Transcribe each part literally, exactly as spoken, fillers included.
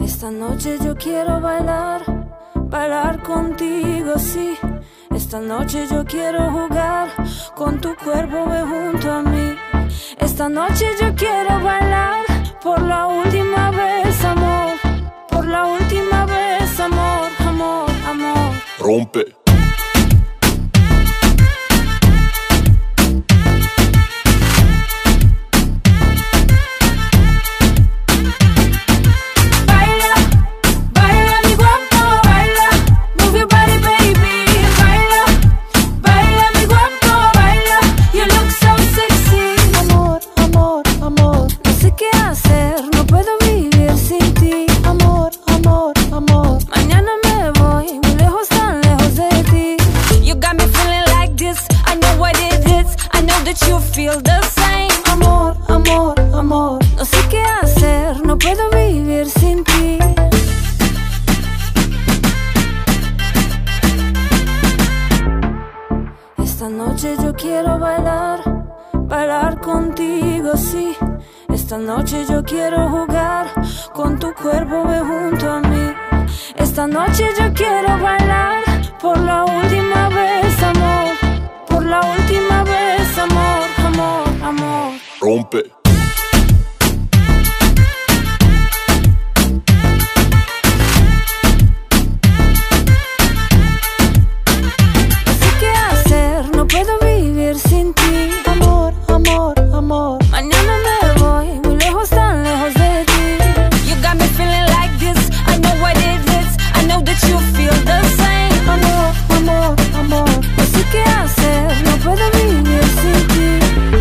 Esta noche yo quiero bailar, bailar contigo, sí. Esta noche yo quiero jugar con tu cuerpo, ve junto a mí. Esta noche yo quiero bailar por la última vez, amor. Por la última vez, amor, amor, amor. Rompe. You feel the same. Amor, amor, amor. No sé qué hacer, no puedo vivir sin ti. Esta noche yo quiero bailar, bailar contigo, sí. Esta noche yo quiero jugar con tu cuerpo, ve junto a mí. Esta noche yo quiero bailar por la última vez, amor. Por la última vez, amor, amor, amor. Rompe. No sé qué hacer, no puedo vivir sin ti. Amor, amor, amor. Mañana me voy muy lejos, tan lejos de ti. You got me feeling like this, I know what it is. I know that you feel the same. Amor, amor, amor. No sé qué hacer, no puedo vivir sin ti.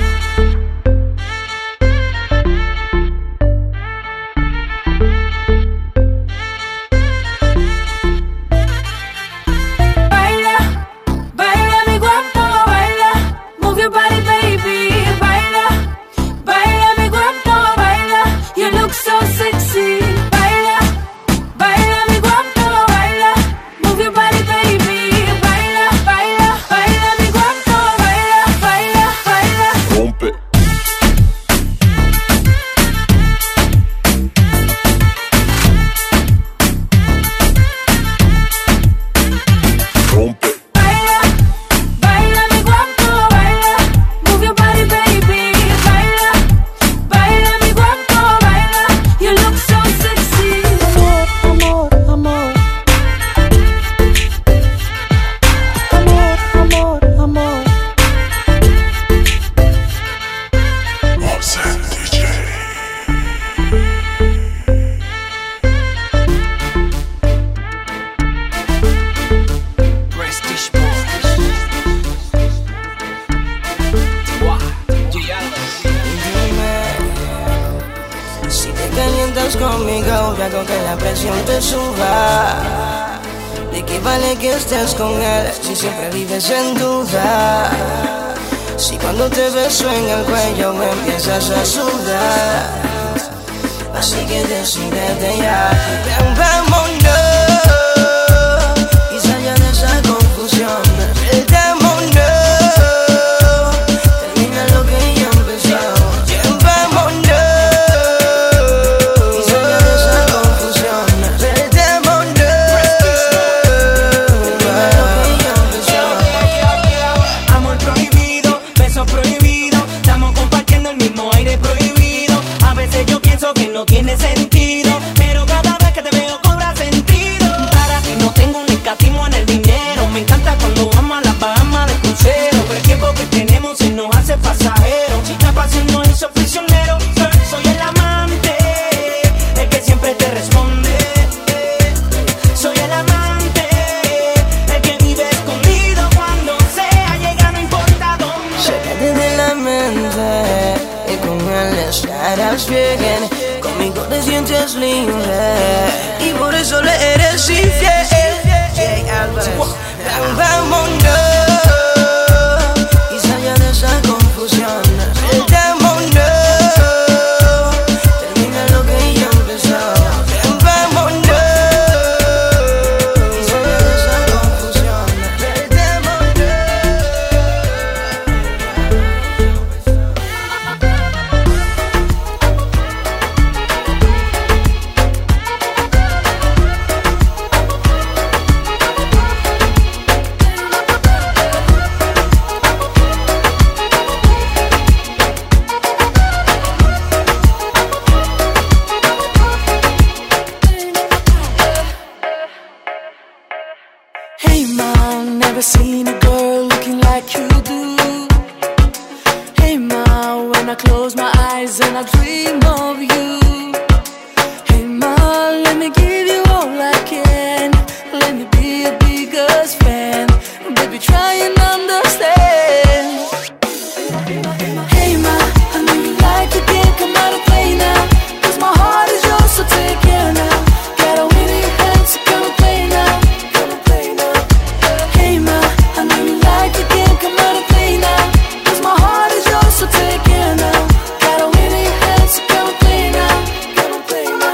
Conmigo, yo hago que la presión te suba. ¿De qué vale que estés con él si siempre vives en duda? Si cuando te beso en el cuello me empiezas a sudar. Así que decídete ya. Ven, vámonos y salga de esa confusión. No tiene sentido, pero cada vez que te veo cobra sentido. Para ti no tengo un escatismo en el dinero. Me encanta cuando vamos a las Bahamas de crucero. Pero el tiempo que tenemos se nos hace pasajero. La pasión nos hizo prisionero. Soy el amante, el que siempre te responde. Soy el amante, el que vive escondido. Cuando sea llega no importa dónde. Sácate de la mente y con él estarás bien. Conmigo te sientes libre y por eso le eres infiel. Jay Alvarez, vámonos y salga de esa confusión. Vámonos, termina lo que ya empezó. Vámonos y salga de esa confusión. Vámonos. close my eyes and I dream of you. Hey ma, let me give you all I can. Let me be your biggest fan. Baby, try and understand. Hey ma, I know you like to get come out and play now. Cause my heart is yours, so take care now. Got a win in your hands, so come and play now. Come and play now. Hey ma, I know you like to get come out and play now. Cause my heart is yours, so take care now. Got a win in your hands, so come and play now. Come and play now.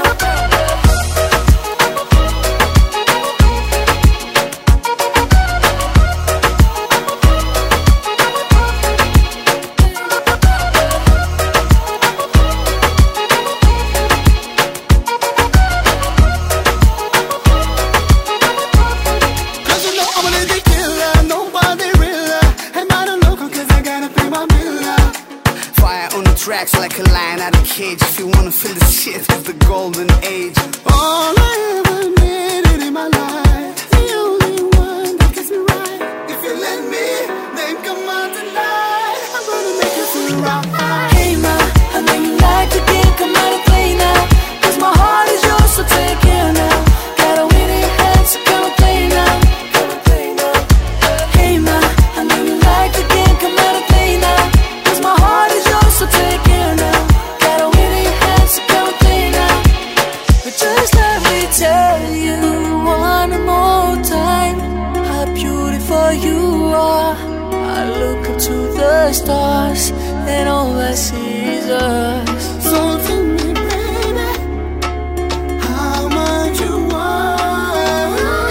Tracks like a lion out of cage. If you wanna feel the shit, it's the golden age. All I ever needed in my life, the only one that gets me right. If you let me, then come on tonight. I'm gonna make you feel right. Hey ma, I know you like to get come out and play now. Cause my heart is yours, so take care now. Got a win in your hands, so come and play now. Come and play now. Hey ma, I know you like to get come out and play now. Cause my heart is yours, so take care now. Got a win in your hands, so come and play now. But just let me tell you one more time how beautiful you are. I look up to the stars and all I see is us. So tell me, baby, how much you want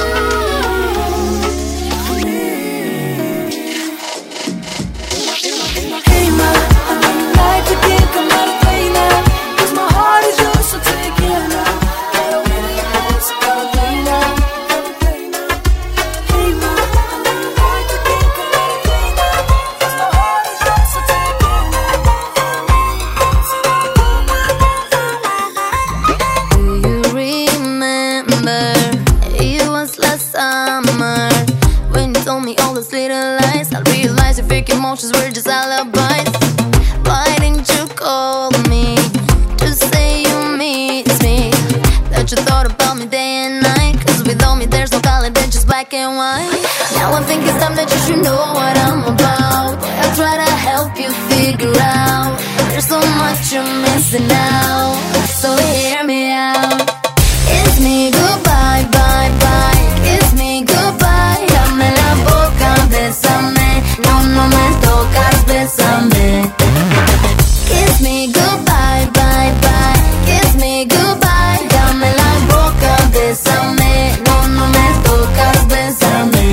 me. Hey ma, I know you like to get come out and play now. Cause my heart is yours, so take care now. Got a win in your hands, so come and play now. Come and play now. Hey ma, I know you like to get come out and play now. Cause my heart is yours, so take care now. Do you remember? It was last summer when you told me all those little lies. I realized your fake emotions were just alibis. Why didn't you call me to say you miss me? That you thought about me day and night. Cause without me there's no color, there's just black and white. Now I think it's time that you should know what I'm about. I'll try to help you figure out. There's so much you're missing out, so hear me out. Kiss me goodbye, bye, bye. Kiss me goodbye. Dame la boca, bésame. No, no me tocas, bésame. Kiss me goodbye, bye, bye. Kiss me goodbye. Dame la boca, bésame. No, no me tocas, bésame.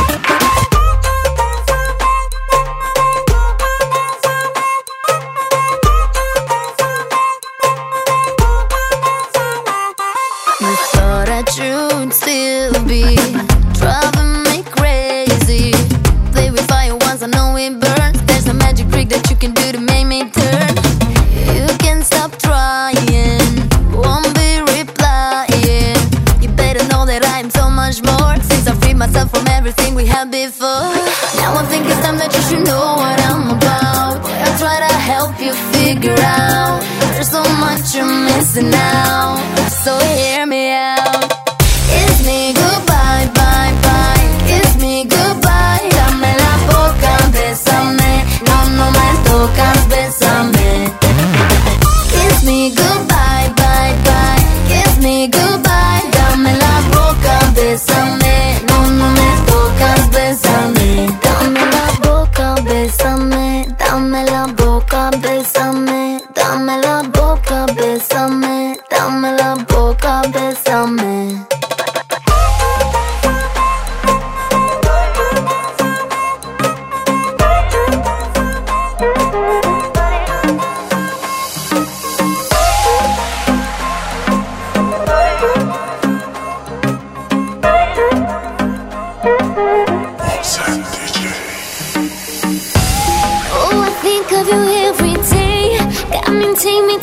You thought that you'd still be driving me crazy. Play with fire once, I know it burns. There's a magic trick that you can do to make me turn. You can stop trying, won't be replying. You better know that I am so much more. Since I freed myself from everything we had before. Now I think it's time that you should know what I'm about. I'll try to help you figure out. There's so much you're missing out, so hear me out. Kiss me goodbye, bye, bye. Kiss me goodbye. Dame la boca, bésame. No, no me tocas, bésame. Kiss me goodbye, bye, bye. Kiss me goodbye. Dame la boca, bésame. No, no me tocas, bésame. Dame la boca, bésame. Dame la boca, bésame. Dame la boca, bésame. Dame la boca, bésame. Oh, I think of you every day. Got me, take me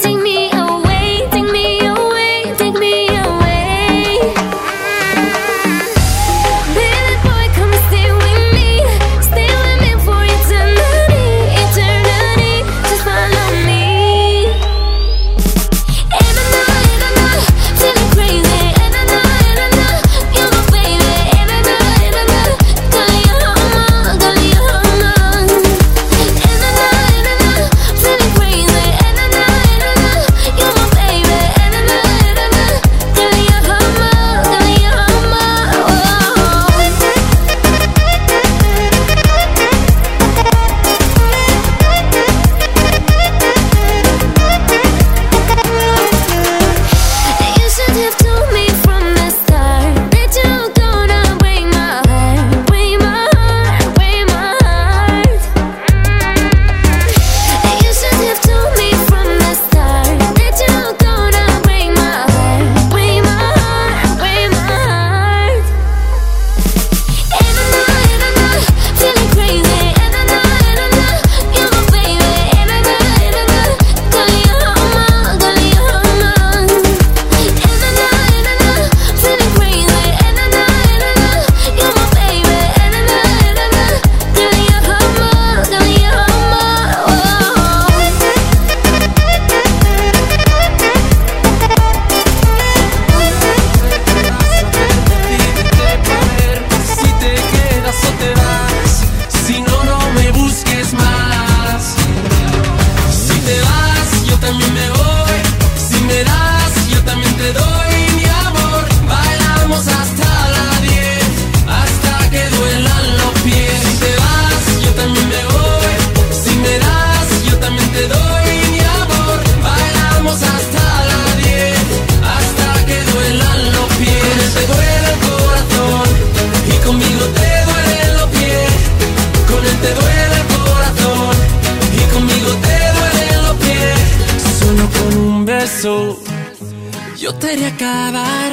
también me voy. Si me das, yo también te doy mi amor. Bailamos hasta las diez, hasta que duelan los pies. Si te vas, yo también me voy. Si me das, yo también te doy mi amor. Bailamos hasta las diez, hasta que duelan los pies. Te duele el corazón y conmigo te duelen los pies. Con él te duele el corazón y conmigo te duelen los pies. Solo con un beso yo te haré acabar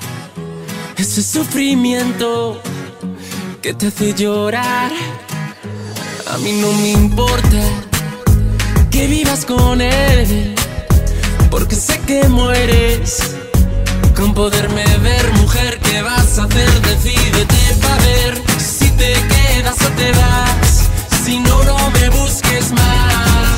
ese sufrimiento que te hace llorar. A mí no me importa que vivas con él, porque sé que mueres con poderme ver. Mujer, ¿qué vas a hacer? Decídete pa' ver si te quedas o te vas. Si no, no me busques más.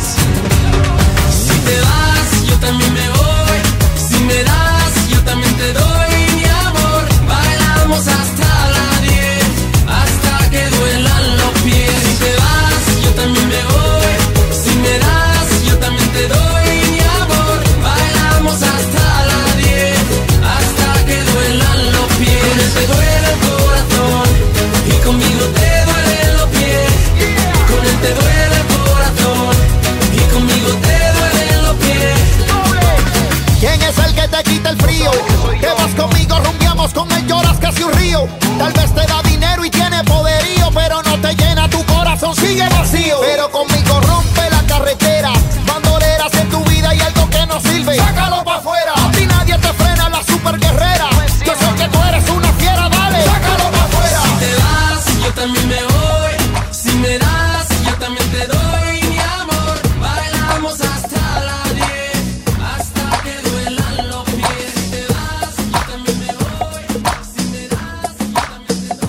Si te vas, yo también me voy. Si me das, yo también te doy mi amor. Bailamos hasta las diez, hasta que duelan los pies. Si te vas, yo también me voy. Si me das, yo también te doy mi amor. Bailamos hasta las diez, hasta que duelan los pies. Te duele el corazón y conmigo te duelen los pies. Con él te duele el corazón y conmigo te duelen los pies. ¿Quién es el que te quita el frío? Que vas conmigo, rumbiamos, con él lloras casi un río. Tal vez te da dinero y tiene poderío, pero no te llena, tu corazón sigue vacío. Pero conmigo rompe la carretera, bandoleras en tu vida y algo que no sirve, sácalo pa' afuera. A ti nadie te frena, la super guerrera. Yo sé que tú eres una fiera, dale, sácalo pa' afuera. Si te vas, yo también me voy. Si me das, yo también te doy mi amor. Bailamos hasta las diez, hasta que duelan los pies. Si te vas, yo también me voy. Si me das, yo también te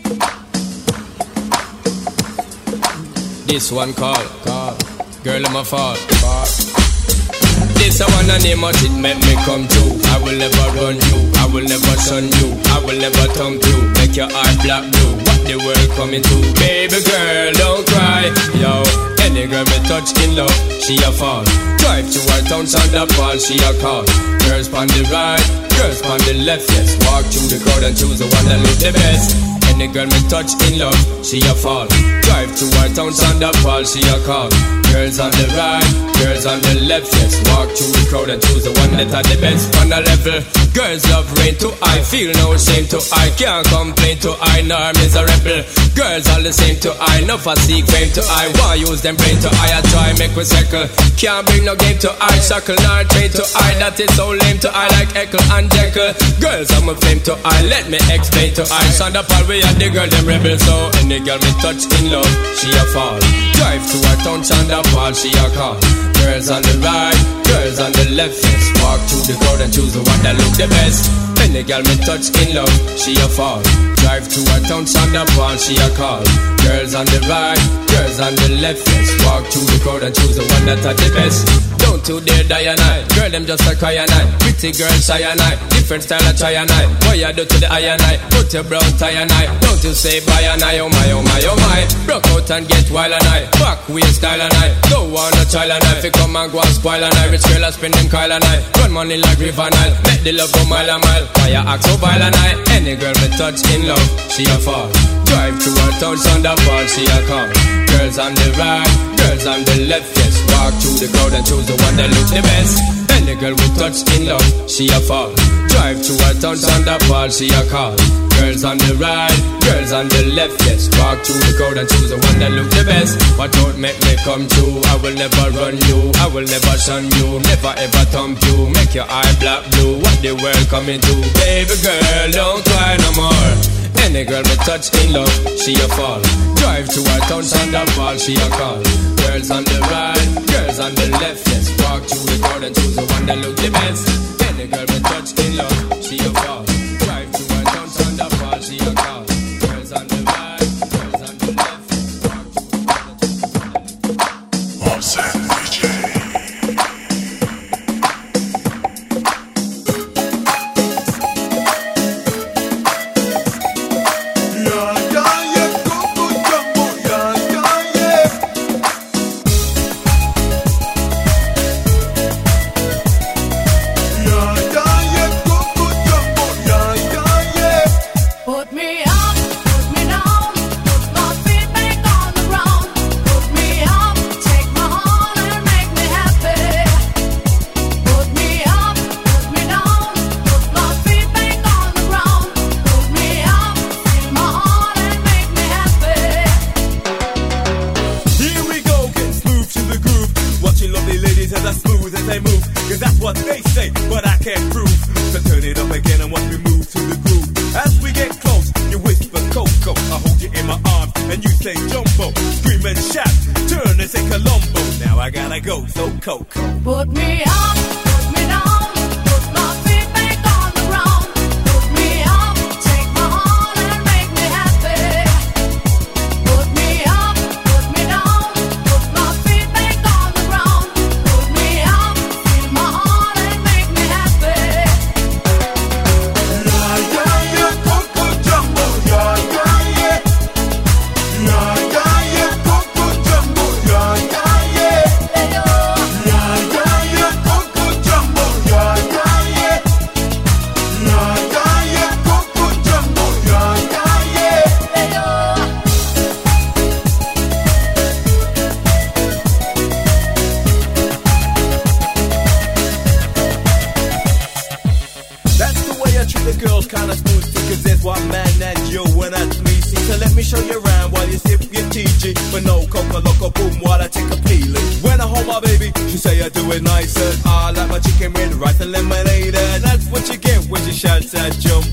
doy. This one call, call. Girl, I'm a fall, fall. This a one and name of it make me come true. I will never run you, I will never shun you, I will never tongue you. Make your heart black blue, what the world coming to. Baby girl, don't cry, yo. Any girl me touch in love, she a fall. Drive to her town, sound up all, she a call. Girls on the right, girls on the left, yes. Walk through the crowd and choose the one that look the best. Any girl me touch in love, she a fall. Drive to her town, sound up all, she a call. Girls on the right, girls on the left, yes. Walk through the crowd and choose the one that had the best on the level. Girls love rain to I, feel no shame to I. Can't complain to I, nor miserable. Girls all the same to I, no for seek fame to I. Why use them brain to I, I try make we circle. Can't bring no game to I, shackle nor train to I. That is so lame to I, like Echo and Jekyll. Girls I'm a flame to I, let me explain to I. Sound up all way and the girl them rebel. So any girl me touch in love, she a fall. Drive to her town, sound up all, she a call. Girls on the right, girls on the left, yes. Walk through the crowd and choose the one that look the best. Any girl me touch in love, she a fall. Drive to her town, sound up all, she a call. Girls on the right, girls on the left, yes. Walk through the crowd and choose the one that had the best. Don't you dare die and I, girl them just a cry and I. Pretty girl shy and I, different style I try and I. What you do to the eye and I, put your brown tie and I. Don't you say bye and I, oh my, oh my, oh my. Broke out and get wild and I, back waist style and I. Don't want no child and I, fi come and go and spoil and I. Rich girl I spend them Kyle and I, run money like River Nile. Make the love go mile a mile, why you act so vile and I. Any girl me touch in love, she a fall. Drive to her town, sound up all, she a call. Girls on the right, girls on the left, yes. Walk through the crowd and choose the one that look the best. Any girl we touch in love, she a fall. Drive to her town, sound up all, she a call. Girls on the right, girls on the left, yes. Walk through the crowd and choose the one that look the best. What don't make me come true, I will never run you, I will never shun you, never ever thump you. Make your eye black blue, what the world coming to. Baby girl, don't cry no more. Any girl me touch in love, she a fall. Drive to her town, sound up all, she a call. Girls on the right, girls on the left, yes. Walk through the crowd and choose the one that look the best. Any girl me touch in love, she a fall. Drive to her town, sound up all, she a call. Girls on the right, girls on the left, yes. Walk through the crowd and choose the one that look the best. Offset D J. smooth as they move, cause that's what they say, but I can't prove. So turn it up again and watch me move to the groove. As we get close, you whisper Coco, I hold you in my arms and you say Jumbo. Scream and shout, turn and say Colombo. Now I gotta go, so Coco. Put me up, put me down, put my feet back on the ground. Put me up, take my heart and make me happy. Put me up, put me down, put my feet back on the ground. Put me up, feel my heart and make me happy. Yeah, yeah, yeah, Coco Jumbo, yeah, yeah, yeah. Yeah, yeah, yeah, Coco Jumbo, yeah, yeah, yeah. Yeah, yeah, yeah, Coco Jumbo, yeah, yeah, yeah. Yeah, yeah, yeah, Coco Jumbo, yeah, yeah, yeah. That's the way I treat the girls, kinda smooth, see, cause there's one man that you and that's me. See, so let me show you around while you sip your T G. But no coca loco boom while I take a peeling. When I hold my baby, she say I do it nicer. I like my chicken with rice and lemonade, and that's what you get when she shouts at Jumbo.